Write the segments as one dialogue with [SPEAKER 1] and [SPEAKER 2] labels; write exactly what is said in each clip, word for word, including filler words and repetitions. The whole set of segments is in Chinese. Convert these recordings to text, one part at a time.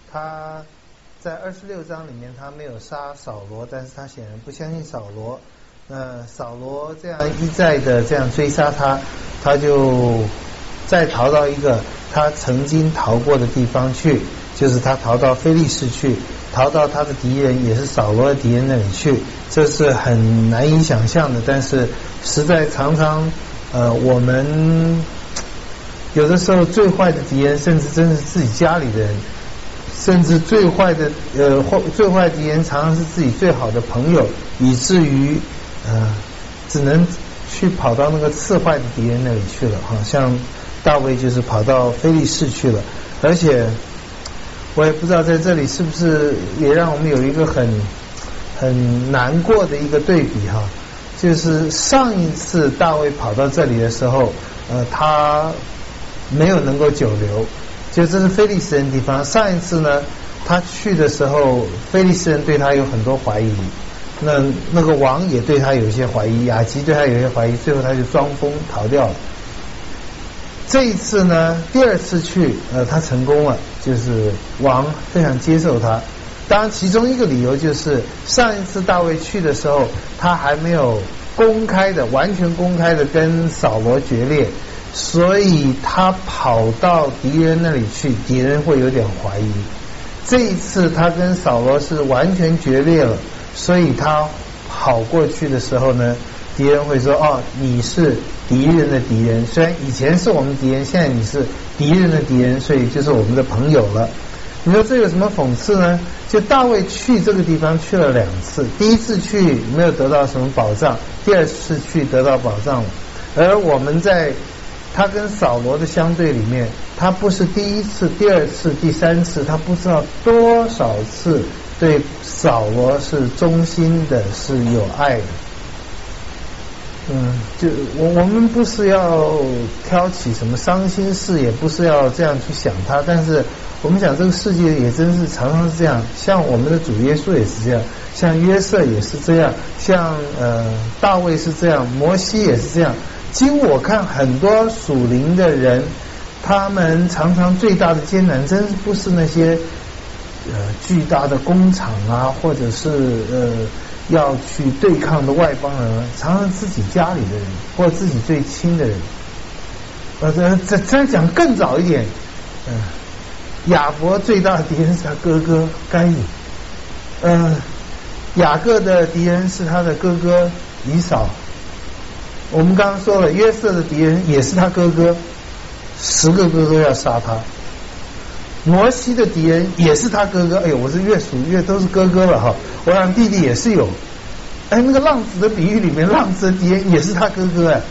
[SPEAKER 1] 他在二十六章里面他没有杀扫罗，但是他显然不相信扫罗。那扫罗这样一再的这样追杀他，他就再逃到一个他曾经逃过的地方去，就是他逃到非利士去，逃到他的敌人也是扫罗的敌人那里去。这是很难以想象的，但是实在常常呃我们有的时候最坏的敌人甚至真是自己家里的人，甚至最坏的呃最坏的敌人常常是自己最好的朋友，以至于呃只能去跑到那个次坏的敌人那里去了。好像大卫就是跑到非利士去了，而且我也不知道在这里是不是也让我们有一个很很难过的一个对比哈，就是上一次大卫跑到这里的时候，呃，他没有能够久留，就这是非利士人地方。上一次呢，他去的时候，非利士人对他有很多怀疑，那那个王也对他有一些怀疑，亚吉对他有一些怀疑，最后他就装疯逃掉了。这一次呢，第二次去，呃，他成功了，就是王非常接受他。当然，其中一个理由就是上一次大卫去的时候，他还没有公开的、完全公开的跟扫罗决裂，所以他跑到敌人那里去，敌人会有点怀疑。这一次他跟扫罗是完全决裂了，所以他跑过去的时候呢，敌人会说：哦，你是敌人的敌人，虽然以前是我们敌人，现在你是敌人的敌人，所以就是我们的朋友了。你说这有什么讽刺呢？就大卫去这个地方去了两次，第一次去没有得到什么保障，第二次去得到保障了。而我们在他跟扫罗的相对里面，他不是第一次、第二次、第三次，他不知道多少次对扫罗是忠心的，是有爱的。嗯，就我我们不是要挑起什么伤心事，也不是要这样去想他，但是我们想这个世界也真是常常是这样，像我们的主耶稣也是这样，像约瑟也是这样，像呃大卫是这样，摩西也是这样。经我看，很多属灵的人，他们常常最大的艰难，真是不是那些呃巨大的工厂啊，或者是呃要去对抗的外邦人，常常自己家里的人，或者自己最亲的人。呃，再再讲更早一点，嗯、呃。亚伯最大的敌人是他哥哥该隐，嗯、呃，雅各的敌人是他的哥哥以扫。我们刚刚说了，约瑟的敌人也是他哥哥，十个哥哥要杀他。摩西的敌人也是他哥哥，哎呦，我是越数越都是哥哥了哈。我想弟弟也是有，哎，那个浪子的比喻里面，浪子的敌人也是他哥哥哎，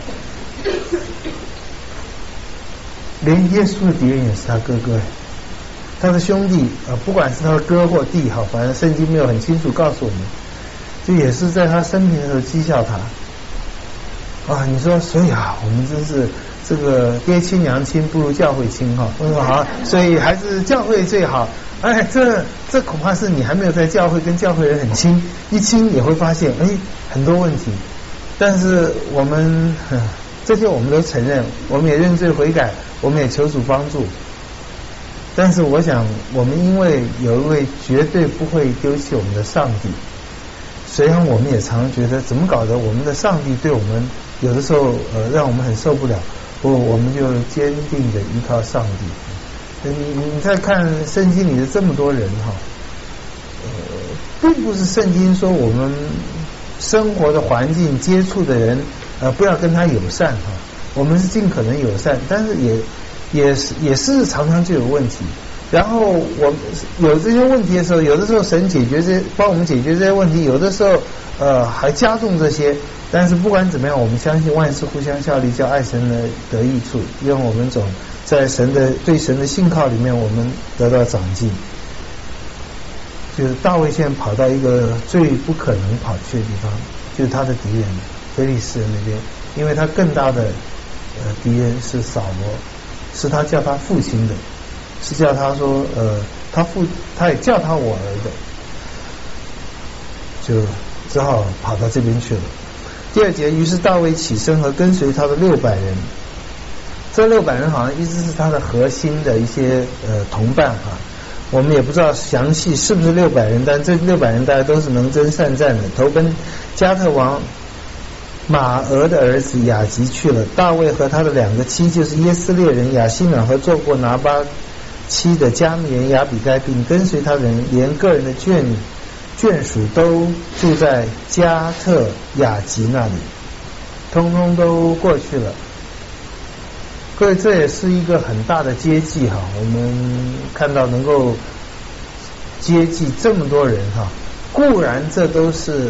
[SPEAKER 1] 连耶稣的敌人也是他哥哥哎。他的兄弟呃，不管是他的哥或弟哈，反正圣经没有很清楚告诉我们，就也是在他生平的时候讥笑他啊。你说，所以啊，我们真是这个爹亲娘亲不如教会亲哈，为什么好？所以还是教会最好。哎，这这恐怕是你还没有在教会跟教会人很亲，一亲也会发现哎很多问题。但是我们、嗯、这些我们都承认，我们也认罪悔改，我们也求主帮助。但是我想，我们因为有一位绝对不会丢弃我们的上帝，虽然我们也常常觉得怎么搞的，我们的上帝对我们有的时候呃让我们很受不了，不，我们就坚定的依靠上帝。你你再看圣经里的这么多人哈，呃，并不是圣经说我们生活的环境接触的人呃不要跟他友善哈，我们是尽可能友善，但是也。也是也是常常就有问题，然后我有这些问题的时候，有的时候神解决这帮我们解决这些问题，有的时候呃还加重这些。但是不管怎么样，我们相信万事互相效力，叫爱神的得益处，让我们总在神的对神的信靠里面，我们得到长进。就是大卫现在跑到一个最不可能跑去的地方，就是他的敌人非利士人那边，因为他更大的呃敌人是扫罗。是他叫他父亲的，是叫他说呃，他父他也叫他我儿的，就只好跑到这边去了。第二节，于是大卫起身和跟随他的六百人，这六百人好像一直是他的核心的一些呃同伴哈。 我们也不知道详细是不是六百人，但这六百人大家都是能征善战的，投奔加特王马俄的儿子雅吉去了。大卫和他的两个妻，就是耶斯列人亚希暖和做过拿巴妻的加密人亚比该，并跟随他的人，连个人的眷眷属都住在加特雅吉那里，通通都过去了。各位，这也是一个很大的接济哈，我们看到能够接济这么多人哈，固然这都是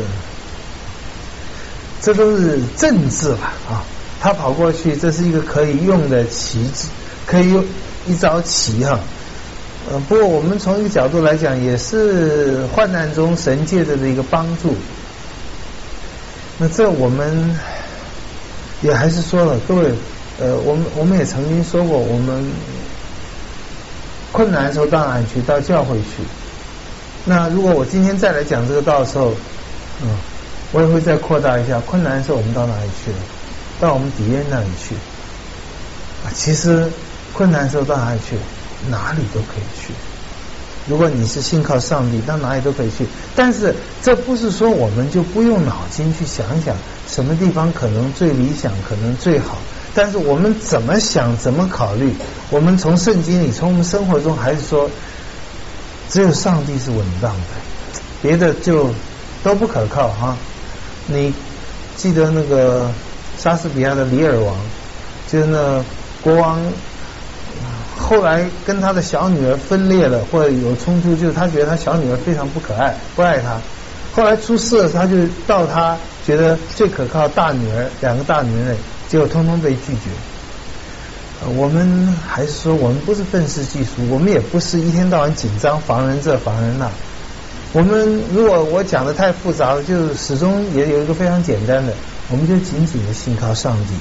[SPEAKER 1] 这都是政治吧啊，他跑过去，这是一个可以用的旗帜，可以用一招旗哈。呃，不过我们从一个角度来讲，也是患难中神借着的一个帮助。那这我们也还是说了，各位。呃，我们我们也曾经说过，我们困难的时候到哪里去？到教会去。那如果我今天再来讲这个道的时候，嗯，我也会再扩大一下。困难的时候我们到哪里去了？到我们敌人那里去。啊，其实困难的时候到哪里去？哪里都可以去。如果你是信靠上帝，到哪里都可以去。但是这不是说我们就不用脑筋去想想什么地方可能最理想，可能最好。但是我们怎么想，怎么考虑？我们从圣经里，从我们生活中，还是说，只有上帝是稳当的，别的就都不可靠哈。你记得那个莎士比亚的《李尔王》，就是那国王后来跟他的小女儿分裂了，或者有冲突，就是他觉得他小女儿非常不可爱，不爱他。后来出事了，他就到他觉得最可靠大女儿，两个大女儿。结果通通被拒绝。呃、我们还是说，我们不是愤世嫉俗，我们也不是一天到晚紧张防人这防人那。我们如果我讲的太复杂了，就始终也有一个非常简单的，我们就紧紧的信靠上帝，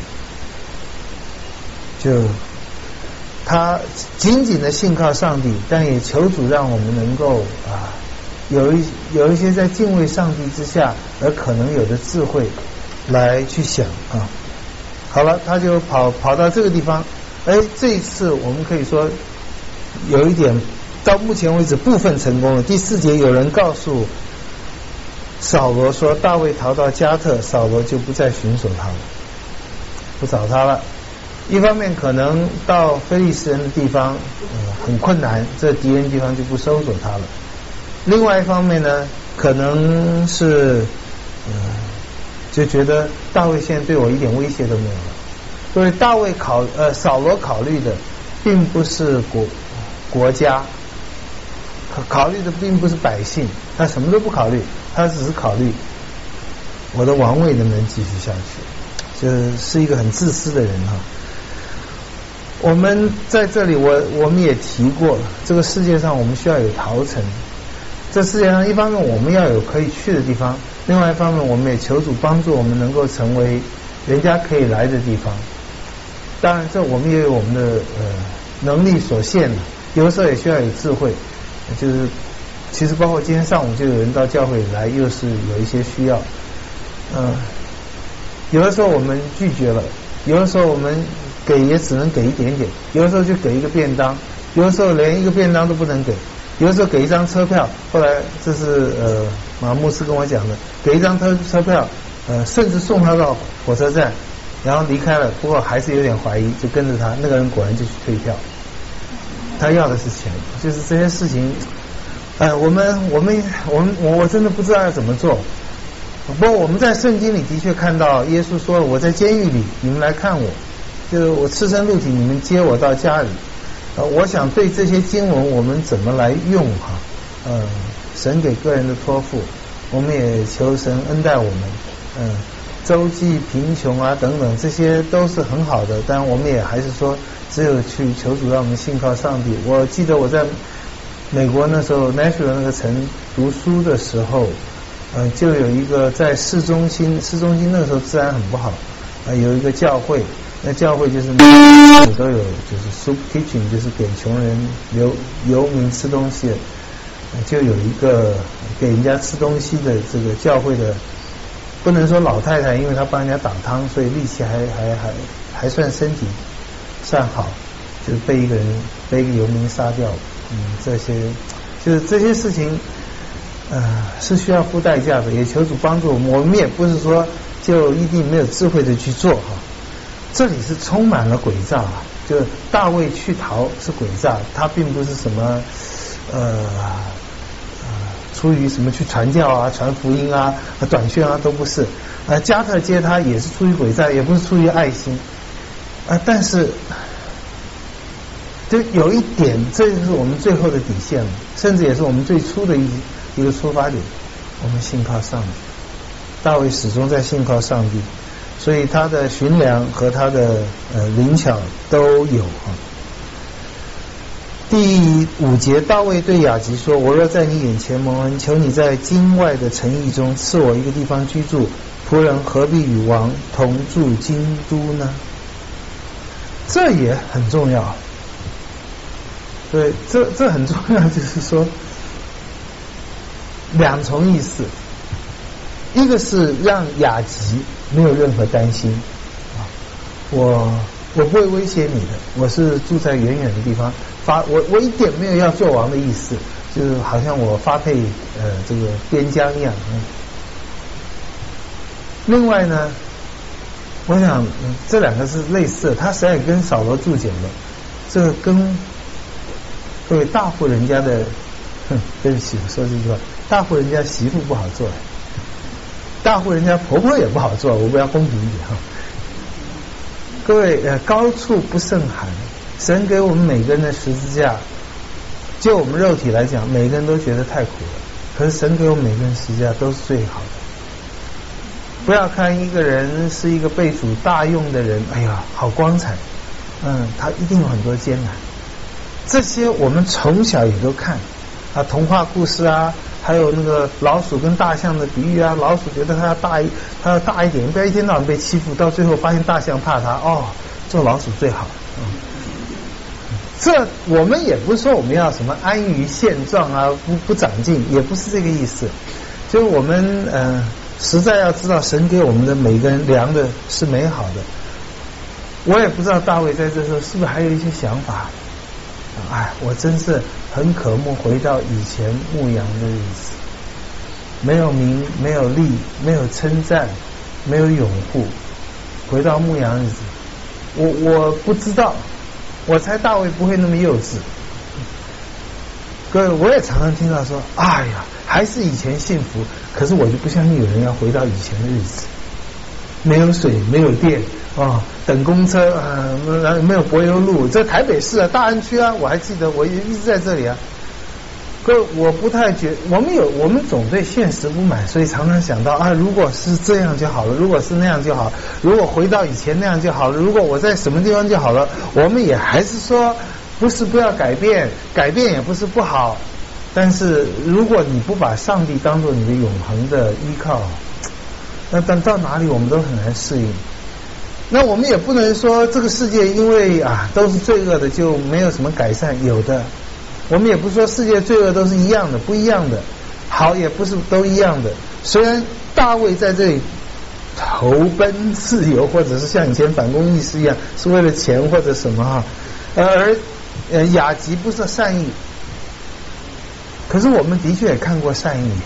[SPEAKER 1] 就他紧紧的信靠上帝，但也求主让我们能够啊有一有一些在敬畏上帝之下而可能有的智慧来去想啊。好了，他就跑跑到这个地方，哎，这一次我们可以说有一点到目前为止部分成功了。第四节有人告诉扫罗说，大卫逃到加特，扫罗就不再寻索他了，不找他了。一方面可能到非利士人的地方、呃、很困难，这敌人地方就不搜索他了。另外一方面呢，可能是呃就觉得大卫现在对我一点威胁都没有了。所以大卫考呃扫罗考虑的并不是国国家，考虑的并不是百姓，他什么都不考虑，他只是考虑我的王位能不能继续下去。这是一个很自私的人哈。我们在这里我我们也提过，这个世界上我们需要有逃城。这世界上一方面我们要有可以去的地方，另外一方面我们也求主帮助我们能够成为人家可以来的地方。当然这我们也有我们的呃能力所限的，有的时候也需要有智慧。就是其实包括今天上午就有人到教会来，又是有一些需要。嗯、呃，有的时候我们拒绝了，有的时候我们给也只能给一点点，有的时候就给一个便当，有的时候连一个便当都不能给。有的时候给一张车票，后来这是呃马牧师跟我讲的，给一张车车票，呃甚至送他到火车站，然后离开了，不过还是有点怀疑，就跟着他，那个人果然就去退票，他要的是钱，就是这些事情，呃我们我们我们我我真的不知道要怎么做。不过我们在圣经里的确看到耶稣说了，我在监狱里，你们来看我，就是我赤身露体，你们接我到家里。呃，我想对这些经文我们怎么来用哈？呃，神给个人的托付，我们也求神恩待我们。嗯、呃，周济贫穷啊等等，这些都是很好的，但我们也还是说，只有去求主让我们信靠上帝。我记得我在美国那时候 Nashville 那个城读书的时候，呃，就有一个在市中心，市中心那个时候治安很不好，呃，有一个教会。那教会就是都有，就是 soup kitchen， 就是给穷人游游民吃东西的，就有一个给人家吃东西的这个教会的，不能说老太太，因为她帮人家打汤，所以力气还还还还算身体算好，就是被一个人被一个游民杀掉了。 嗯，这些就是这些事情，呃，是需要付代价的。也求主帮助我们，我们也不是说就一定没有智慧的去做哈。这里是充满了诡诈啊，就大卫去逃是诡诈，他并不是什么呃。出于什么去传教啊、传福音啊、短宣啊都不是，呃，加特接他也是出于诡诈，也不是出于爱心，啊、呃，但是就有一点，这就是我们最后的底线了，甚至也是我们最初的一一个出发点，我们信靠上帝。大卫始终在信靠上帝，所以他的寻良和他的呃灵巧都有啊。第五节，大卫对雅吉说：“我若在你眼前蒙恩，求你在京外的城邑中赐我一个地方居住，仆人何必与王同住京都呢？”这也很重要。对，这这很重要，就是说两重意思，一个是让雅吉没有任何担心啊，我我不会威胁你的，我是住在远远的地方。发我我一点没有要做王的意思，就是好像我发配呃这个边疆一样。嗯、另外呢，我想、嗯、这两个是类似的，他实在跟扫罗注解了，这个跟各位大户人家的，哼，对不起，我说这句话，大户人家媳妇不好做，大户人家婆婆也不好做，我不要公平一点哈。各位呃，高处不胜寒。神给我们每个人的十字架，就我们肉体来讲，每个人都觉得太苦了。可是神给我们每个人十字架都是最好的。不要看一个人是一个被主大用的人，哎呀，好光彩，嗯，他一定有很多艰难。这些我们从小也都看啊，童话故事啊，还有那个老鼠跟大象的比喻啊，老鼠觉得它要大一，它要大一点，不要一天到晚被欺负，到最后发现大象怕它，哦，做老鼠最好。嗯，这我们也不是说我们要什么安于现状啊，不不长进，也不是这个意思。就是我们呃，实在要知道神给我们的每个人量的是美好的。我也不知道大卫在这时候是不是还有一些想法。哎，我真是很渴慕回到以前牧羊的日子，没有名，没有利，没有称赞，没有拥护，回到牧羊日子。我我不知道。我猜大卫不会那么幼稚。各位，我也常常听到说，哎呀，还是以前幸福，可是我就不相信有人要回到以前的日子，没有水，没有电啊，等公车啊，没有柏油路，在台北市啊，大安区啊，我还记得，我一直在这里啊。各位，我不太觉，我们有，我们总对现实不满，所以常常想到啊，如果是这样就好了，如果是那样就好，如果回到以前那样就好了，如果我在什么地方就好了。我们也还是说，不是不要改变，改变也不是不好，但是如果你不把上帝当作你的永恒的依靠，那等到哪里我们都很难适应。那我们也不能说这个世界因为啊都是罪恶的就没有什么改善，有的。我们也不是说世界罪恶都是一样的，不一样的，好也不是都一样的。虽然大卫在这里投奔自由，或者是像以前反攻意识一样，是为了钱或者什么哈，而呃雅吉不是善意，可是我们的确也看过善意。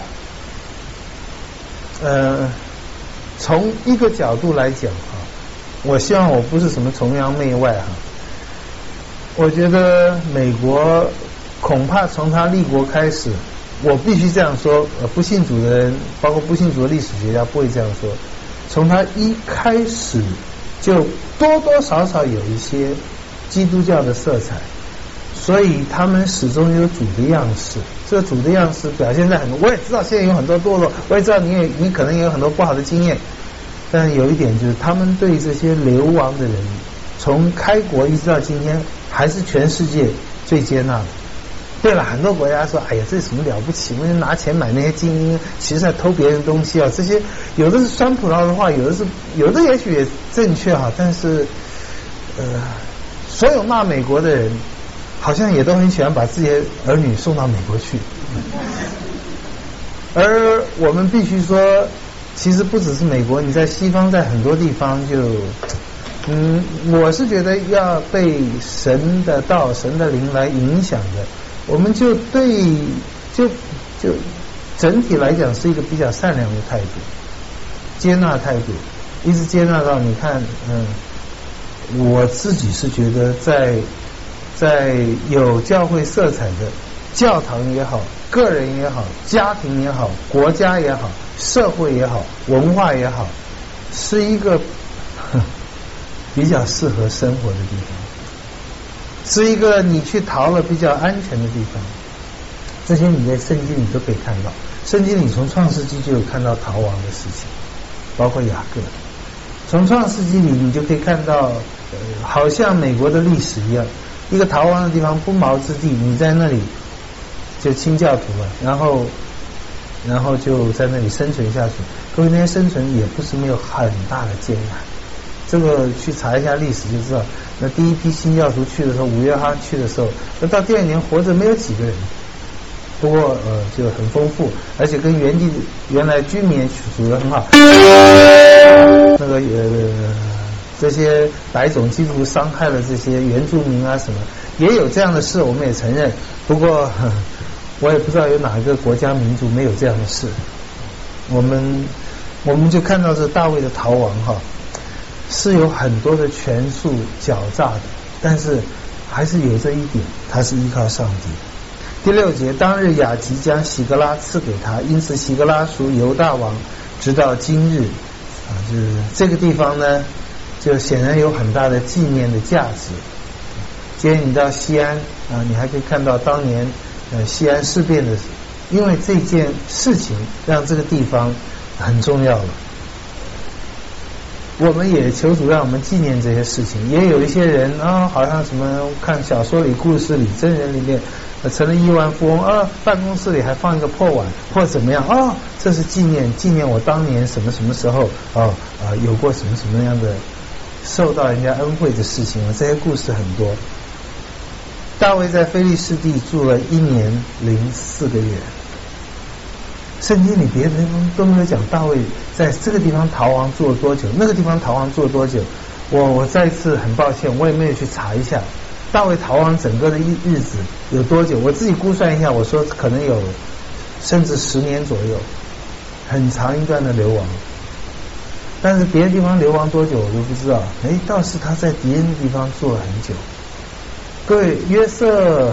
[SPEAKER 1] 呃，从一个角度来讲哈，我希望我不是什么崇洋媚外哈，我觉得美国。恐怕从他立国开始，我必须这样说，呃，不信主的人，包括不信主的历史学家不会这样说。从他一开始就多多少少有一些基督教的色彩，所以他们始终有主的样式。这个主的样式表现在很多，我也知道现在有很多堕落，我也知道你也你可能也有很多不好的经验，但是有一点就是他们对这些流亡的人，从开国一直到今天，还是全世界最接纳的。对了，很多国家说，哎呀，这是什么了不起？我拿钱买那些精英，其实在偷别人东西啊。这些有的是酸葡萄的话，有的是有的也许也正确哈，但是呃，所有骂美国的人，好像也都很喜欢把自己的儿女送到美国去。而我们必须说，其实不只是美国，你在西方，在很多地方就。嗯，我是觉得要被神的道、神的灵来影响的， 我们就对就就整体来讲是一个比较善良的态度，接纳态度，一直接纳到你看，嗯，我自己是觉得在在有教会色彩的教堂也好，个人也好，家庭也好，国家也好，社会也好，文化也好，是一个比较适合生活的地方，是一个你去逃了比较安全的地方。这些你在圣经里都可以看到，圣经里从创世纪就有看到逃亡的事情，包括雅各。从创世纪里你就可以看到，呃，好像美国的历史一样，一个逃亡的地方，不毛之地，你在那里就清教徒了，然后然后就在那里生存下去。各位，那些生存也不是没有很大的艰难，这个去查一下历史就知道。那第一批新教徒去的时候，五月哈去的时候，那到第二年活着没有几个人，不过呃就很丰富，而且跟原地原来居民也处得很好。那个呃这些白种基督徒伤害了这些原住民啊什么，也有这样的事，我们也承认。不过我也不知道有哪一个国家民族没有这样的事。我们我们就看到这大卫的逃亡哈，是有很多的权术狡诈的，但是还是有这一点，他是依靠上帝。第六节，当日雅吉将喜格拉赐给他，因此喜格拉属犹大王，直到今日啊，就是这个地方呢，就显然有很大的纪念的价值。今天你到西安啊，你还可以看到当年呃西安事变的，因为这件事情让这个地方很重要了。我们也求主让我们纪念这些事情。也有一些人啊，好像什么看小说里、故事里、真人里面，呃，成了亿万富翁啊，办公室里还放一个破碗，或者怎么样啊，这是纪念纪念我当年什么什么时候啊啊有过什么什么样的受到人家恩惠的事情啊，这些故事很多。大卫在非利士地住了一年零四个月。圣经里别的地方都没有讲大卫在这个地方逃亡住了多久，那个地方逃亡住了多久。我我再一次很抱歉，我也没有去查一下大卫逃亡整个的日子有多久。我自己估算一下，我说可能有甚至十年左右，很长一段的流亡。但是别的地方流亡多久我都不知道。哎，倒是他在敌人的地方住了很久。各位，约瑟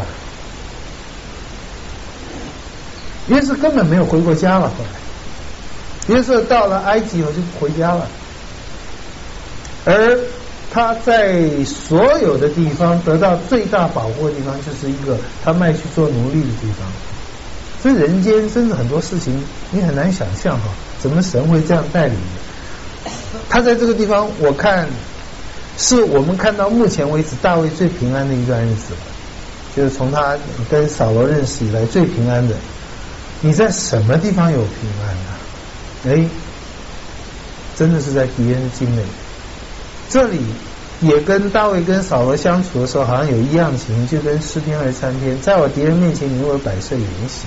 [SPEAKER 1] 约瑟根本没有回过家了。后来约瑟到了埃及以后就回家了，而他在所有的地方得到最大保护的地方，就是一个他卖去做奴隶的地方。所以人间真的很多事情你很难想象哈，怎么神会这样带领的。他在这个地方，我看是我们看到目前为止大卫最平安的一段日子了，就是从他跟扫罗认识以来最平安的。你在什么地方有平安啊？哎，真的是在敌人的境内。这里也跟大卫跟扫罗相处的时候好像有一样情，就跟诗篇二十三篇，在我敌人面前你为我摆设筵席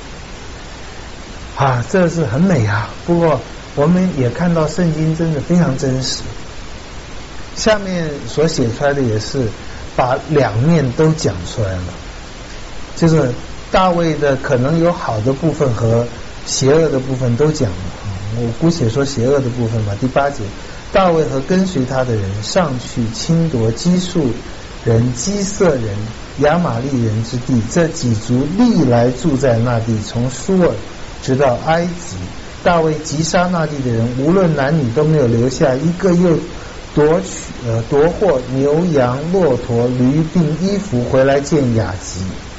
[SPEAKER 1] 啊，这是很美啊。不过我们也看到圣经真的非常真实，下面所写出来的也是把两面都讲出来了，就是大卫的可能有好的部分和邪恶的部分都讲了。我姑且说邪恶的部分吧。第八节，大卫和跟随他的人上去侵夺基述人、基色人、亚玛利人之地，这几族历来住在那地，从舒尔直到埃及。大卫击杀那地的人，无论男女都没有留下一个，又夺取呃夺获牛羊、骆驼、驴并衣服回来见雅吉。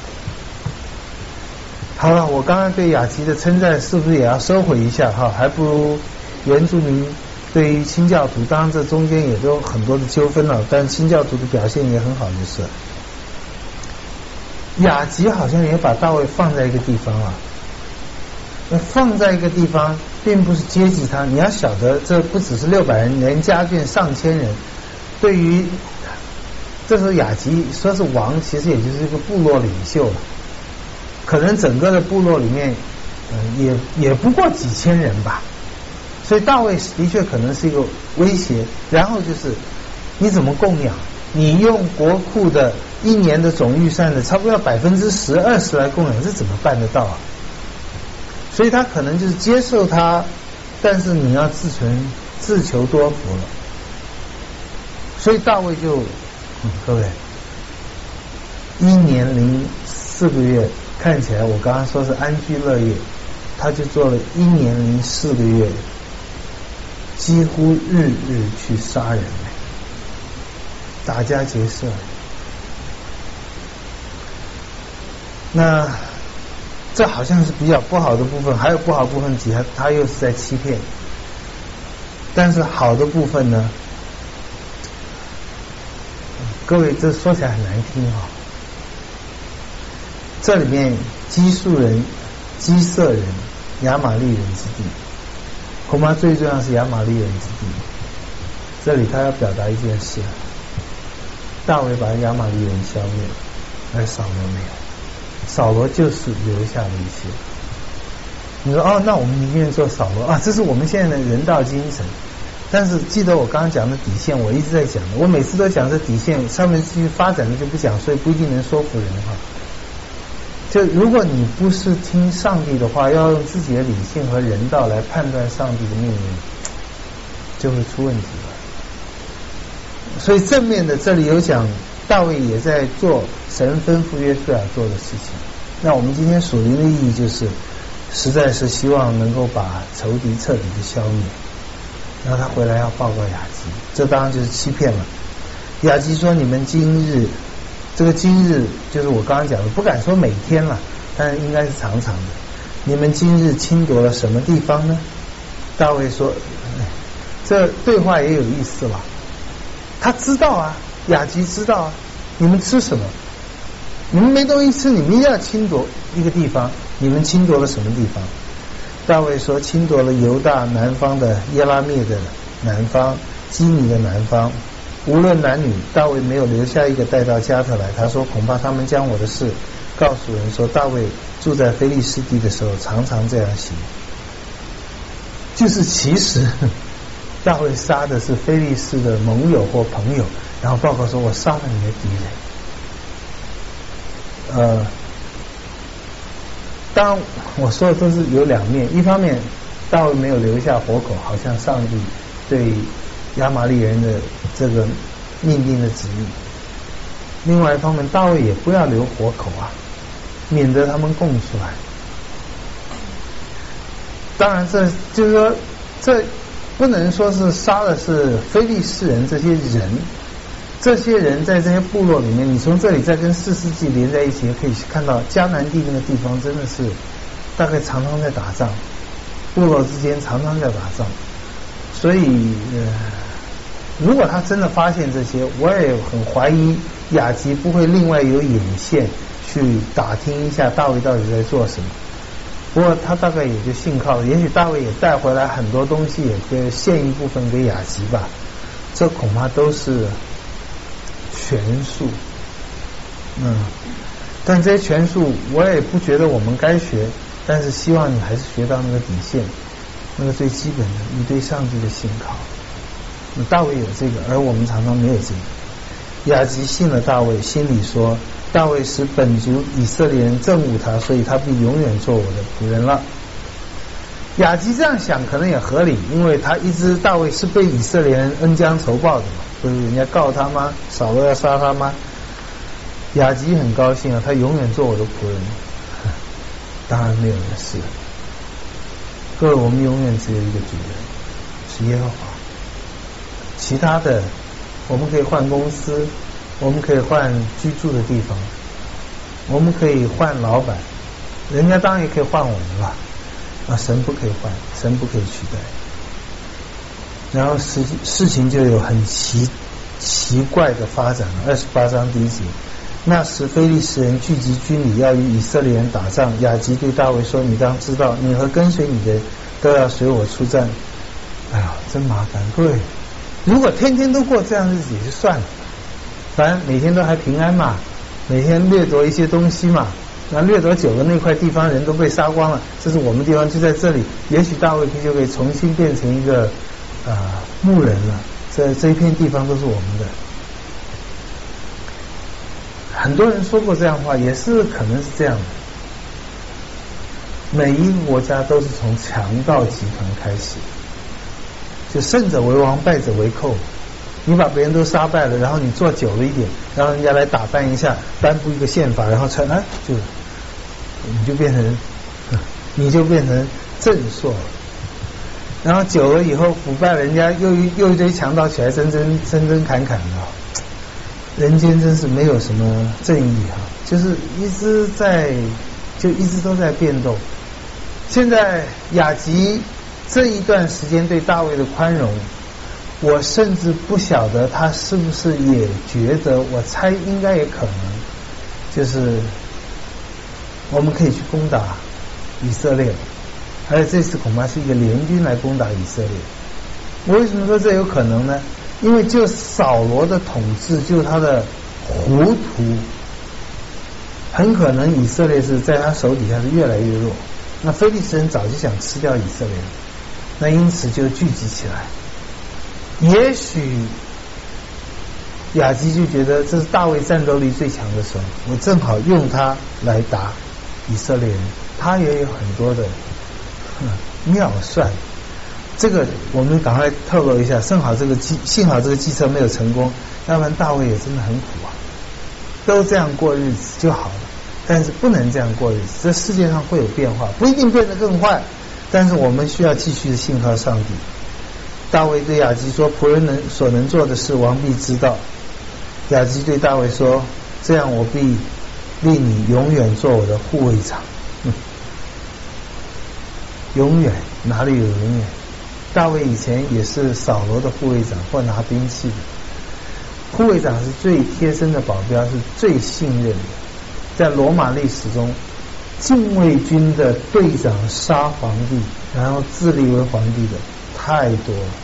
[SPEAKER 1] 好了，我刚刚对雅吉的称赞是不是也要收回一下哈？还不如原住民对于清教徒，当然这中间也都有很多的纠纷了，但清教徒的表现也很好，就是雅吉好像也把大卫放在一个地方啊，放在一个地方并不是接济他，你要晓得这不只是六百人，连家眷上千人，对于这时候雅吉说是王，其实也就是一个部落领袖了，可能整个的部落里面，嗯，也也不过几千人吧。所以大卫的确可能是一个威胁。然后就是你怎么供养？你用国库的一年的总预算的差不多要百分之十二十来供养，这怎么办得到啊？所以他可能就是接受他，但是你要自存自求多福了。所以大卫就，嗯、各位，一年零四个月，看起来我刚刚说是安居乐业，他就做了一年零四个月，几乎日日去杀人，打家劫舍。那这好像是比较不好的部分，还有不好的部分，他他又是在欺骗。但是好的部分呢，各位这说起来很难听哈、哦。这里面基述人、基色人、亚玛利人之地，恐怕最重要是亚玛利人之地。这里他要表达一件事：大卫把亚玛利人消灭了，而扫罗没有。扫罗就是留下了一些。你说哦，那我们宁愿做扫罗啊，这是我们现在的人道精神。但是记得我刚刚讲的底线，我一直在讲的，我每次都讲这底线上面继续发展的就不讲，所以不一定能说服人哈。就如果你不是听上帝的话，要用自己的理性和人道来判断上帝的命运，就会出问题了。所以正面的这里有讲，大卫也在做神吩咐约书亚做的事情。那我们今天属灵的意义就是，实在是希望能够把仇敌彻底的消灭。然后他回来要报告雅吉，这当然就是欺骗了。雅吉说：“你们今日，这个今日就是我刚刚讲的，不敢说每天了，但是应该是常常的。你们今日侵夺了什么地方呢？”大卫说：“这对话也有意思了。他知道啊，雅吉知道啊，你们吃什么？你们没东西吃，你们一定要侵夺一个地方。你们侵夺了什么地方？”大卫说：“侵夺了犹大南方的耶拉灭的南方，基尼的南方，无论男女。”大卫没有留下一个带到加特来。他说：“恐怕他们将我的事告诉人说，大卫住在非利士地的时候，常常这样行。”就是其实大卫杀的是非利士的盟友或朋友，然后报告说：“我杀了你的敌人。”呃。当然我说的都是有两面，一方面大卫没有留下活口，好像上帝对亚玛利人的这个命定的旨意；另外一方面，大卫也不要留活口啊，免得他们供出来。当然这就是说，这不能说是杀的是非利士人这些人，这些人在这些部落里面，你从这里再跟四世纪连在一起，可以看到迦南地那个地方真的是大概常常在打仗，部落之间常常在打仗。所以呃，如果他真的发现这些，我也很怀疑雅吉不会另外有眼线去打听一下大卫到底在做什么。不过他大概也就信靠，也许大卫也带回来很多东西，也可以献一部分给雅吉吧。这恐怕都是权术，嗯，但这些权术我也不觉得我们该学，但是希望你还是学到那个底线，那个最基本的，你对上帝的信靠。大卫有这个，而我们常常没有这个。雅吉信了大卫，心里说：“大卫使本族以色列人憎恶他，所以他必永远做我的仆人了。”雅吉这样想可能也合理，因为他一直大卫是被以色列人恩将仇报的嘛，不是人家告他吗？扫罗要杀他吗？雅吉很高兴啊，他永远做我的仆人。当然没有的事。各位，我们永远只有一个主人，是耶和华。其他的，我们可以换公司，我们可以换居住的地方，我们可以换老板，人家当然也可以换我们了。啊，神不可以换，神不可以取代。然后事事情就有很奇奇怪的发展了。二十八章第一节，那时非利士人聚集军旅，要与以色列人打仗。雅吉对大卫说：“你当知道，你和跟随你的都要随我出战。”哎呀，真麻烦！各位，如果天天都过这样日子也就算了，反正每天都还平安嘛，每天掠夺一些东西嘛。那掠夺久了，那块地方人都被杀光了，这是我们地方就在这里，也许大卫就可以重新变成一个啊、呃、牧人了，这这一片地方都是我们的。 很多人说过这样的话，也是可能是这样的。每一个国家都是从强盗集团开始，就胜者为王，败者为寇。你把别人都杀败了，然后你做久了一点，让人家来打扮一下，颁布一个宪法，然后传，哎，就你就变成，你就变成正朔了。然后久了以后腐败，人家又又一堆强盗起来争争争争砍砍的，人间真是没有什么正义哈，就是一直在就一直都在变动。现在雅吉这一段时间对大卫的宽容，我甚至不晓得他是不是也觉得，我猜应该也可能，就是我们可以去攻打以色列，而且这次恐怕是一个联军来攻打以色列。我为什么说这有可能呢？因为就扫罗的统治，就他的糊涂，很可能以色列是在他手底下是越来越弱。那非利士人早就想吃掉以色列，那因此就聚集起来。也许雅基就觉得这是大卫战斗力最强的时候，我正好用他来打以色列人。他也有很多的妙算，这个我们赶快透露一下。幸好这个计，幸好这个计策没有成功，要不然大卫也真的很苦啊。都这样过日子就好了，但是不能这样过日子。这世界上会有变化，不一定变得更坏，但是我们需要继续的信靠上帝。大卫对雅基说：“仆人能所能做的事，王必知道。”雅基对大卫说：“这样我必令你永远做我的护卫长。”嗯，永远哪里有永远？大卫以前也是扫罗的护卫长或拿兵器的。护卫长是最贴身的保镖，是最信任的。在罗马历史中，禁卫军的队长杀皇帝，然后自立为皇帝的太多了，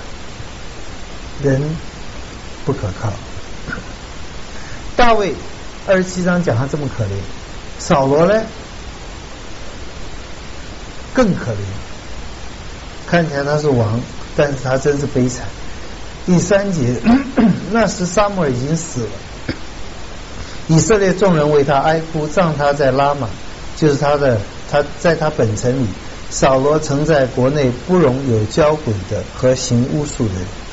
[SPEAKER 1] 人不可靠。大卫二十七章讲他这么可怜，扫罗呢更可怜，看起来他是王，但是他真是悲惨。第三节，那时撒母耳已经死了，以色列众人为他哀哭，葬他在拉玛，就是他的他在他本城里。扫罗曾在国内不容有交鬼的和行巫术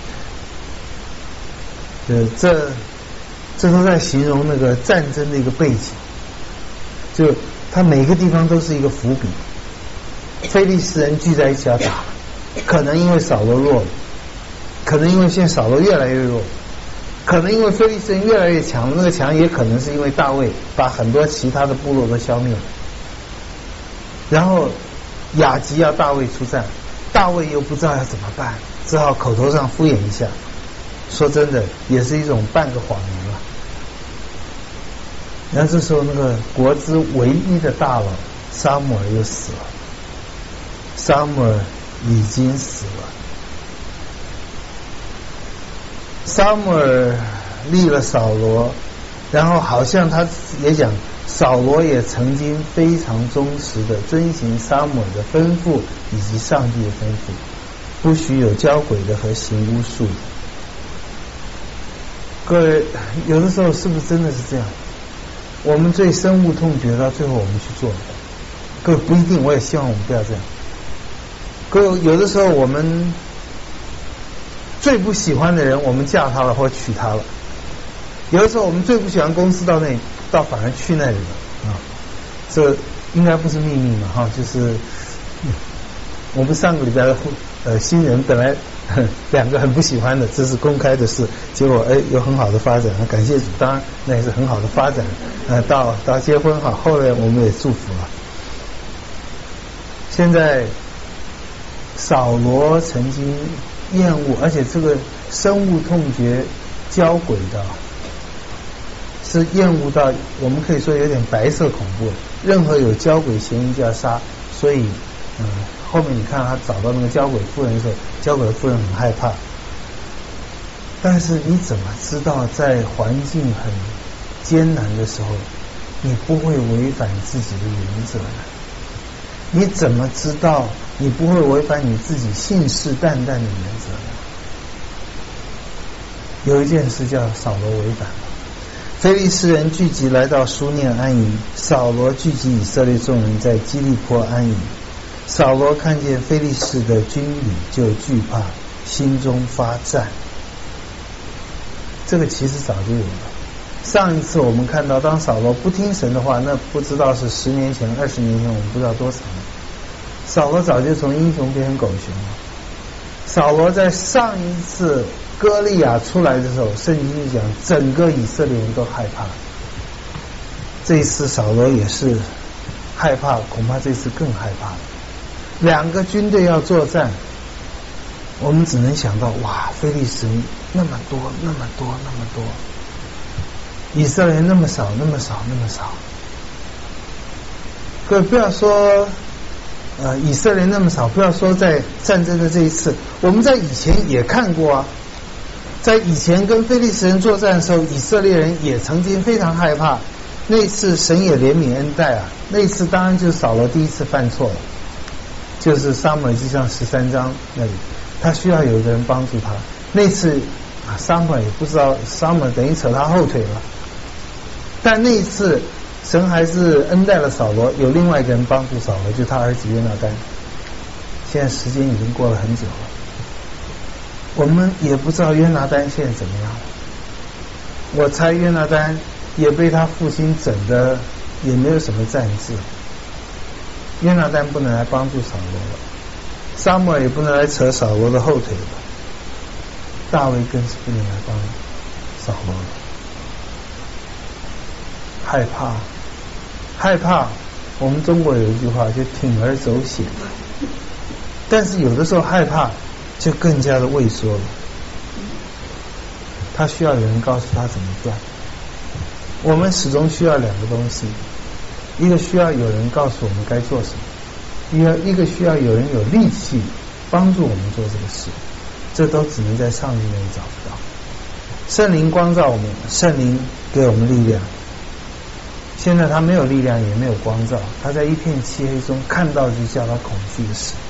[SPEAKER 1] 的人。呃，这这都在形容那个战争的一个背景，就他每个地方都是一个伏笔。非利士人聚在一起要打，可能因为扫罗弱了，可能因为现在扫罗越来越弱，可能因为非利士人越来越强，那个强也可能是因为大卫把很多其他的部落都消灭了。然后雅吉要大卫出战，大卫又不知道要怎么办，只好口头上敷衍一下。说真的，也是一种半个谎言了。然后这时候那个国之唯一的大佬撒母耳又死了，撒母耳已经死了。撒母耳立了扫罗，然后好像他也讲，扫罗也曾经非常忠实的遵行撒母耳的吩咐以及上帝的吩咐，不许有交鬼的和行巫术的。各位，有的时候是不是真的是这样？我们最深恶痛绝，到最后我们去做。各位不一定，我也希望我们不要这样。各位，有的时候我们最不喜欢的人，我们嫁他了或娶他了；有的时候我们最不喜欢公司，到那里到反而去那里了啊。这应该不是秘密嘛，哈，就是、嗯、我们上个礼拜的呃新人本来呵两个很不喜欢的，这是公开的事，结果哎有很好的发展，感谢主，当然那也是很好的发展。呃，到到结婚哈，后来我们也祝福了。现在扫罗曾经厌恶，而且这个深恶痛绝交鬼的，是厌恶到我们可以说有点白色恐怖，任何有交鬼嫌疑就要杀。所以嗯，后面你看他找到那个交鬼妇人的时候，交鬼妇人很害怕。但是你怎么知道在环境很艰难的时候，你不会违反自己的原则呢？你怎么知道你不会违反你自己信誓旦旦的原则呢？有一件事叫扫罗违反了， 非利士人聚集来到书念安营，扫罗聚集以色列众人在基利坡安营。扫罗看见非利士的军旅就惧怕，心中发战。这个其实早就有了。上一次我们看到，当扫罗不听神的话，那不知道是十年前、二十年前，我们不知道多长。扫罗早就从英雄变成狗熊了。扫罗在上一次歌利亚出来的时候，圣经就讲整个以色列人都害怕。这一次扫罗也是害怕，恐怕这次更害怕了。两个军队要作战，我们只能想到，哇，非利士人那么多那么多那么多，以色列人那么少那么少那么少。各位不要说呃，以色列那么少，不要说在战争的这一次，我们在以前也看过啊。在以前跟非利士人作战的时候，以色列人也曾经非常害怕。那次神也怜悯恩待啊，那次当然就是扫罗第一次犯错了，就是撒母耳记上十三章那里，他需要有一个人帮助他。那次啊，撒母耳也不知道，撒母耳等于扯他后腿了。但那一次神还是恩待了扫罗，有另外一个人帮助扫罗，就是他儿子约拿单。现在时间已经过了很久了，我们也不知道约拿单现在怎么样了。我猜约拿单也被他父亲整的也没有什么战志。约拿单不能来帮助扫罗了，撒母耳也不能来扯扫罗的后腿了，大卫更是不能来帮扫罗了。害怕害怕我们中国有一句话就铤而走险，但是有的时候害怕就更加的畏缩了。他需要有人告诉他怎么办。我们始终需要两个东西，一个需要有人告诉我们该做什么，一个一个需要有人有力气帮助我们做这个事，这都只能在上帝那里找不到。圣灵光照我们，圣灵给我们力量。现在他没有力量，也没有光照，他在一片漆黑中看到就叫他恐惧的事。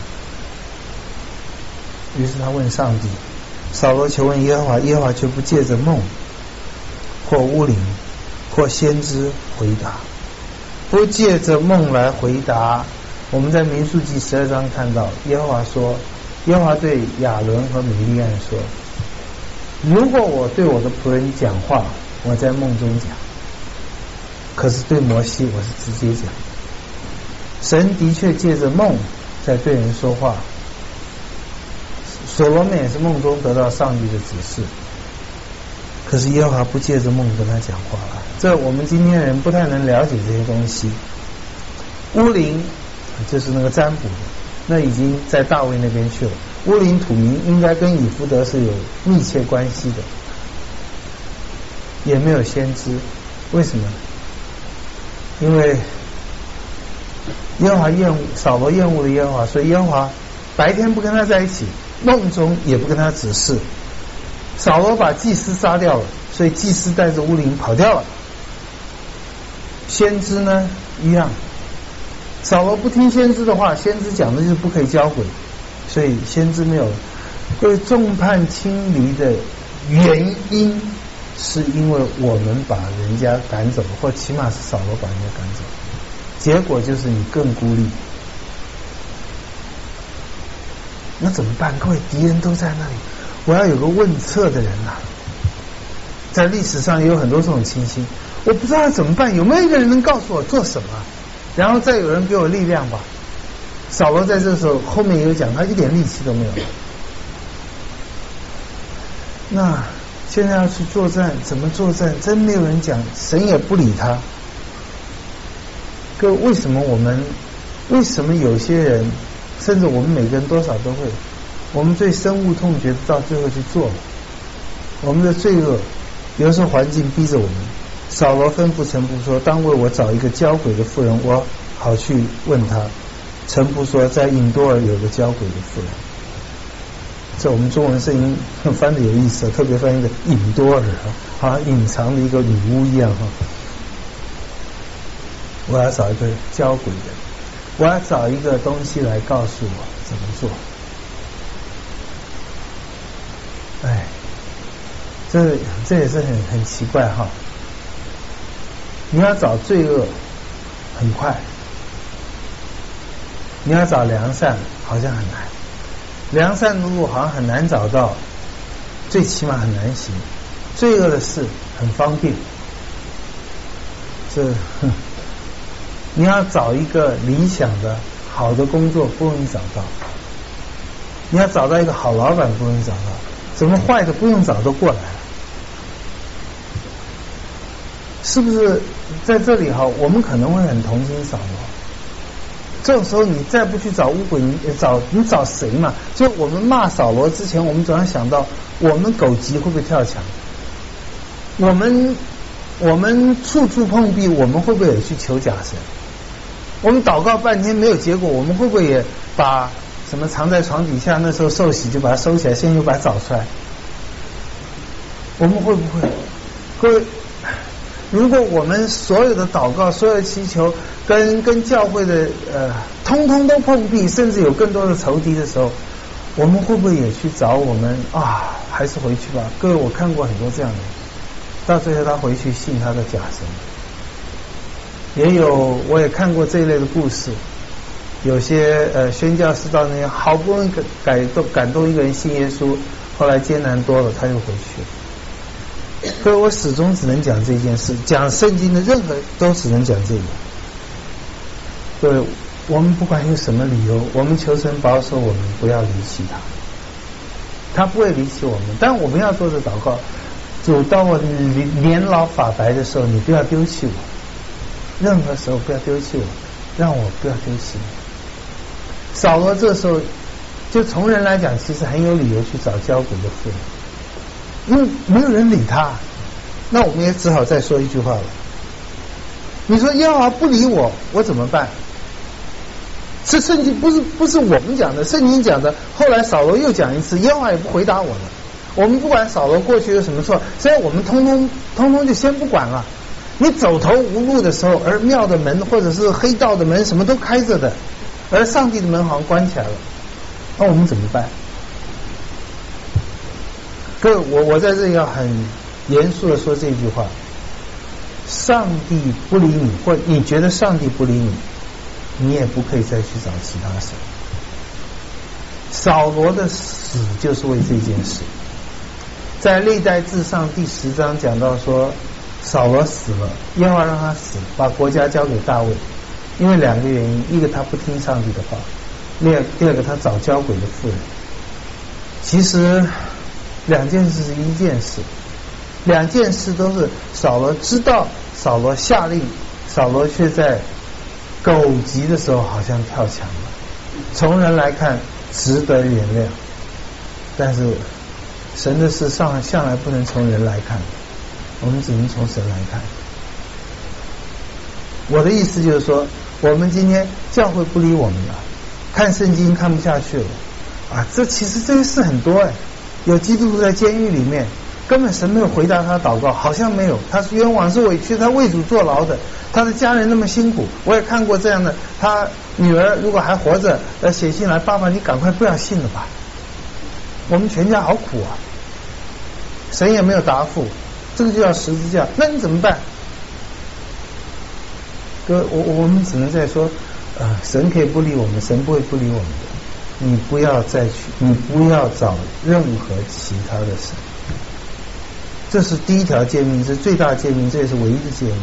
[SPEAKER 1] 于是他问上帝，扫罗求问耶和华，耶和华却不借着梦或巫灵或先知回答，不借着梦来回答。我们在民数记十二章看到，耶和华说，耶和华对亚伦和米利暗说，如果我对我的仆人讲话，我在梦中讲，可是对摩西我是直接讲。神的确借着梦在对人说话，所罗门也是梦中得到上帝的指示，可是耶和华不借着梦跟他讲话了。这我们今天人不太能了解这些东西。乌灵就是那个占卜的，那已经在大卫那边去了。乌灵土民应该跟以弗得是有密切关系的，也没有先知。为什么？因为耶和华厌恶扫罗厌恶了耶和华，所以耶和华白天不跟他在一起，梦中也不跟他指示。扫罗把祭司杀掉了，所以祭司带着乌灵跑掉了。先知呢一样，扫罗不听先知的话，先知讲的就是不可以交鬼，所以先知没有了。各位，众叛亲离的原因是因为我们把人家赶走，或起码是扫罗把人家赶走，结果就是你更孤立。那怎么办？各位，敌人都在那里，我要有个问策的人啊。在历史上也有很多这种情形，我不知道怎么办，有没有一个人能告诉我做什么，然后再有人给我力量吧。扫罗在这时候后面有讲，他一点力气都没有。那现在要去作战，怎么作战？真没有人讲，神也不理他。各位，为什么我们，为什么有些人，甚至我们每个人多少都会，我们最深恶痛绝到最后去做，我们的罪恶，有时候环境逼着我们。扫罗吩咐臣仆说，当为我找一个交鬼的妇人，我好去问他。臣仆说，在隐多尔有个交鬼的妇人。这我们中文圣经翻的有意思，特别翻一个隐多尔，好像隐藏的一个女巫一样哈。我要找一个交鬼的，我要找一个东西来告诉我怎么做。哎，这这也是很很奇怪哈。 你要找罪恶很快，你要找良善好像很难，良善的路好像很难找到，最起码很难行，罪恶的事很方便。这你要找一个理想的好的工作不容易找到，你要找到一个好老板不容易找到，怎么坏的不用找都过来了，是不是？在这里哈，我们可能会很同情扫罗。这种时候你再不去找污鬼，你找你找谁嘛？就我们骂扫罗之前，我们总要想到我们狗急会不会跳墙？我们我们处处碰壁，我们会不会也去求假神？我们祷告半天没有结果，我们会不会也把什么藏在床底下那时候受洗就把它收起来，现在又把它找出来？我们会不会？各位，如果我们所有的祷告、所有的祈求跟跟教会的呃，通通都碰壁，甚至有更多的仇敌的时候，我们会不会也去找我们啊？还是回去吧。各位，我看过很多这样的人，到最后他回去信他的假神。也有，我也看过这一类的故事。有些呃宣教士到那边好不容易感动感动一个人信耶稣，后来艰难多了，他又回去了。所以我始终只能讲这件事，讲圣经的任何都只能讲这个。对，我们不管有什么理由，我们求神保守我们不要离弃他，他不会离弃我们。但我们要做的祷告，主，当我年老发白的时候，你不要丢弃我，任何时候不要丢弃我，让我不要丢弃你。扫罗这时候就从人来讲，其实很有理由去找交鬼的妇人，因为没有人理他。那我们也只好再说一句话了，你说耶和华不理我，我怎么办？是圣经，不是不是我们讲的，圣经讲的。后来扫罗又讲一次，耶和华也不回答我了。我们不管扫罗过去有什么错，所以我们通通通通就先不管了。你走投无路的时候，而庙的门或者是黑道的门什么都开着的，而上帝的门好像关起来了，那我们怎么办？各位，我我在这里要很严肃的说这句话：上帝不理你，或你觉得上帝不理你，你也不可以再去找其他神。扫罗的死就是为这件事。在历代志上第十章讲到说，扫罗死了，耶和华让他死，把国家交给大卫，因为两个原因：一个他不听上帝的话，第二第二个他找交鬼的妇人。其实两件事是一件事，两件事都是扫罗知道，扫罗下令，扫罗却在狗急的时候好像跳墙了。从人来看值得原谅，但是神的事上向来不能从人来看，我们只能从神来看。我的意思就是说，我们今天教会不理我们了，看圣经看不下去了啊！这其实这些事很多哎，有基督徒在监狱里面，根本神没有回答他的祷告，好像没有，他是冤枉是委屈，他为主坐牢的，他的家人那么辛苦。我也看过这样的，他女儿如果还活着，呃，写信来，爸爸你赶快不要信了吧，我们全家好苦啊，神也没有答复，这个就叫十字架，那你怎么办？哥，我我们只能再说，呃，神可以不理我们，神不会不理我们的。你不要再去，你不要找任何其他的神。这是第一条诫命，是最大诫命，这也是唯一的诫命。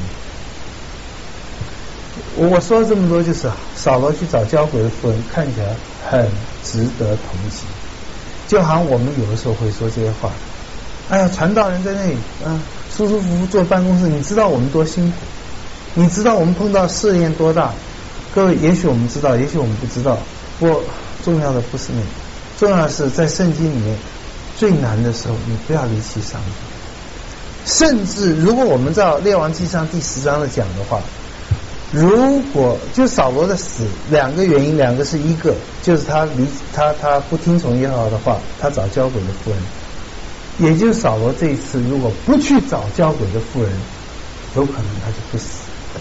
[SPEAKER 1] 我我说了这么多，就是扫罗去找交鬼的妇人，看起来很值得同情。就好像我们有的时候会说这些话，哎呀，传道人在那里，嗯、呃，舒舒服服坐办公室，你知道我们多辛苦，你知道我们碰到试验多大。各位，也许我们知道，也许我们不知道，不过重要的不是那个，重要的是在圣经里面最难的时候，你不要离弃上帝。甚至如果我们照列王纪上第十章的讲的话，如果就扫罗的死两个原因，两个是一个就是他离他他不听从耶和华的话，他找交鬼的妇人，也就是扫罗这一次如果不去找交鬼的妇人，有可能他就不死。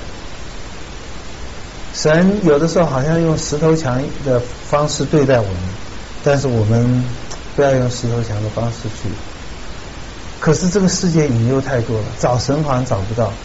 [SPEAKER 1] 神有的时候好像用石头墙的方式对待我们，但是我们不要用石头墙的方式去。可是这个世界引诱太多了，找神好像找不到，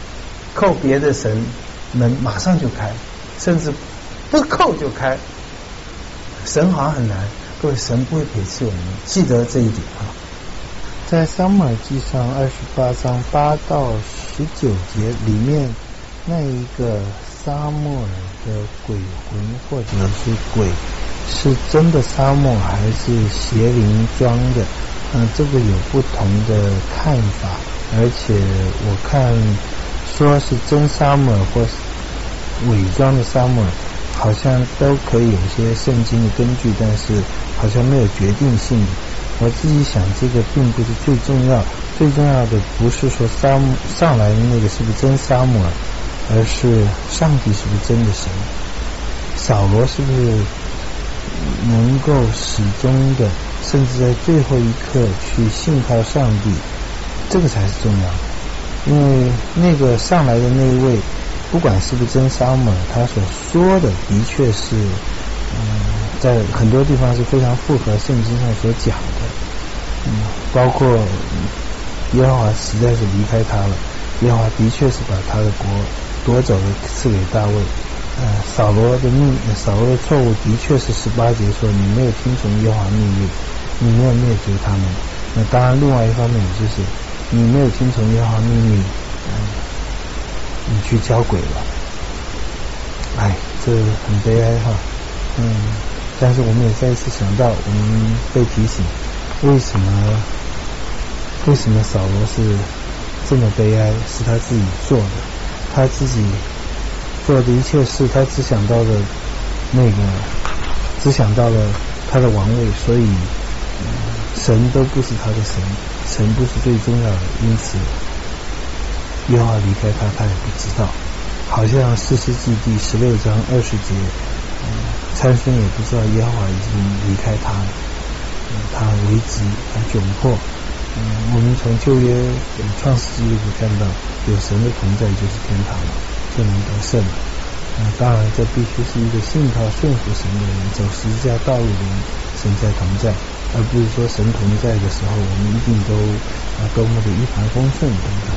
[SPEAKER 1] 叩别的神，门马上就开，甚至不叩就开。神好像很难，各位，神不会撇弃我们，记得这一点啊。在撒母耳记上二十八章八到十九节里面，那一个撒母耳的鬼魂或者是鬼，是真的撒母耳还是邪灵装的？嗯，这个有不同的看法，而且我看说是真撒母耳或是伪装的撒母耳，好像都可以有些圣经的根据，但是好像没有决定性。我自己想，这个并不是最重要，最重要的不是说撒母上来的那个是不是真撒母耳，而是上帝是不是真的神，扫罗是不是能够始终的，甚至在最后一刻去信靠上帝，这个才是重要的。因为那个上来的那一位，不管是不是真撒母耳，他所说的的确是嗯，在很多地方是非常符合圣经上所讲的，嗯，包括耶和华实在是离开他了，耶和华的确是把他的国夺走了，赐给大卫。呃，扫罗的命，扫罗的错误的确是十八节说你没有听从耶和华命令，你没有灭绝他们。那当然，另外一方面也就是你没有听从耶和华命令，嗯，你去交鬼了。哎，这很悲哀哈。嗯，但是我们也再一次想到，我们被提醒，为什么为什么扫罗是这么悲哀？是他自己做的，他自己做的一切事，他只想到了那个，只想到了他的王位，所以、嗯、神都不是他的神，神不是最重要的，因此耶和华离开他，他也不知道。好像士师记第十六章二十节，嗯，参孙也不知道耶和华已经离开他了，嗯、他危急，他窘迫。嗯，我们从旧约创世纪就可以看到，有神的同在就是天堂了，就能得胜了。嗯，当然这必须是一个信靠顺服神的人，走十字架道路的人，神在同在，而不是说神同在的时候，我们一定都啊多么的一帆风顺等等。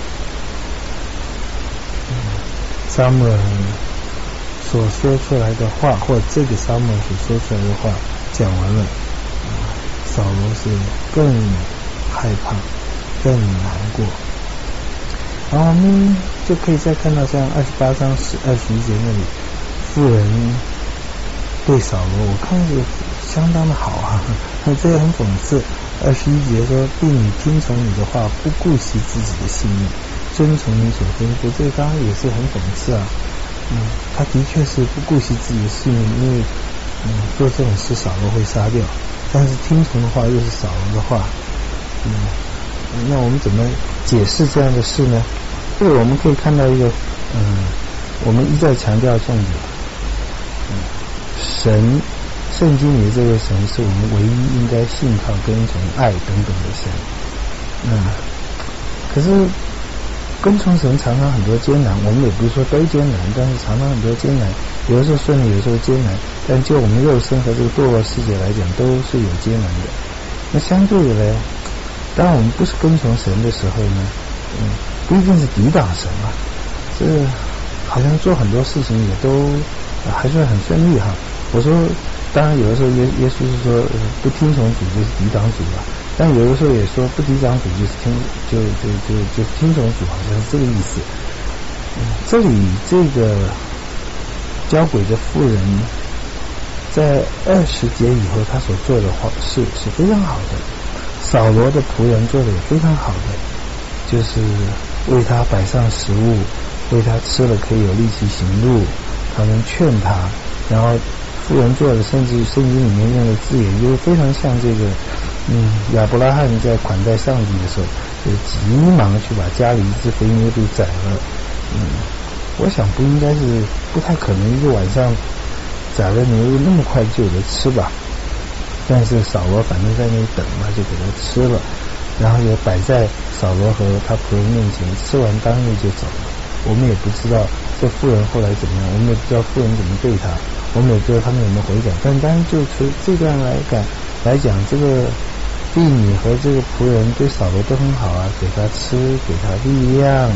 [SPEAKER 1] 撒母耳所说出来的话，或这个撒母耳所说出来的话讲完了，啊，扫罗是更害怕，更难过。然后我们就可以再看到像二十八章二十一节那里，妇人对扫罗，我看是相当的好啊，这也很讽刺。二十一节说，并你听从你的话，不顾惜自己的性命，遵从你所吩咐，这个当然也是很讽刺啊。嗯，他的确是不顾惜自己的性命，因为嗯做这种事扫罗会杀掉，但是听从的话又是扫罗的话，嗯，那我们怎么解释这样的事呢？这个我们可以看到一个，嗯，我们一再强调重点，嗯，神。圣经里的这位神是我们唯一应该信靠、跟从、爱等等的神。嗯，可是跟从神常常很多艰难，我们也不是说都艰难，但是常常很多艰难，有的时候顺利，有的时候艰难。但就我们肉身和这个堕落世界来讲，都是有艰难的。那相对的呢，当我们不是跟从神的时候呢，嗯，不一定是抵挡神啊，这好像做很多事情也都、呃、还算很顺利哈。我说。当然，有的时候耶耶稣是说、呃、不听从主就是抵挡主了，但有的时候也说不抵挡主就是听就就就就听从主，好像是这个意思。嗯，这里这个交鬼的妇人，在二十节以后，他所做的事是非常好的。扫罗的仆人做的也非常好的，就是为他摆上食物，为他吃了可以有力气行路，他们劝他，然后。妇人做的，甚至圣经里面用的字眼，就非常像这个，嗯，亚伯拉罕在款待上帝的时候，就急忙去把家里一只肥牛都宰了。嗯，我想不应该是，不太可能一个晚上宰了牛那么快就有的吃吧。但是扫罗反正在那里等嘛，就给他吃了，然后也摆在扫罗和他仆人面前，吃完当日就走了。我们也不知道这妇人后来怎么样，我们也不知道妇人怎么对他。我们也不知道他们有没有悔改，但当然就从这段来讲来讲，这个婢女和这个仆人对扫罗都很好啊，给他吃，给他力量，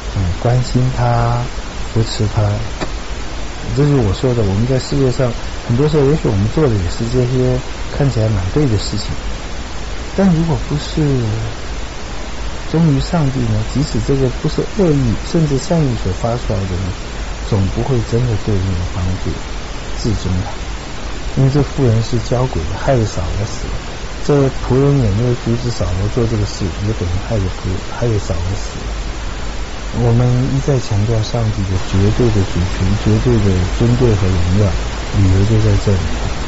[SPEAKER 2] 嗯关心他、扶持他。这是我说的，我们在世界上很多时候，也许我们做的也是这些看起来蛮对的事情，但如果不是忠于上帝呢，即使这个不是恶意甚至善意所发出来的呢，总不会真的对那个帮助至终的。因为这妇人是交鬼的，害得扫罗死了。这仆人也没有阻止扫罗做这个事，也等于害得仆害得扫罗死了。我们一再强调上帝的绝对的主权、绝对的尊贵和荣耀，理由就在这里。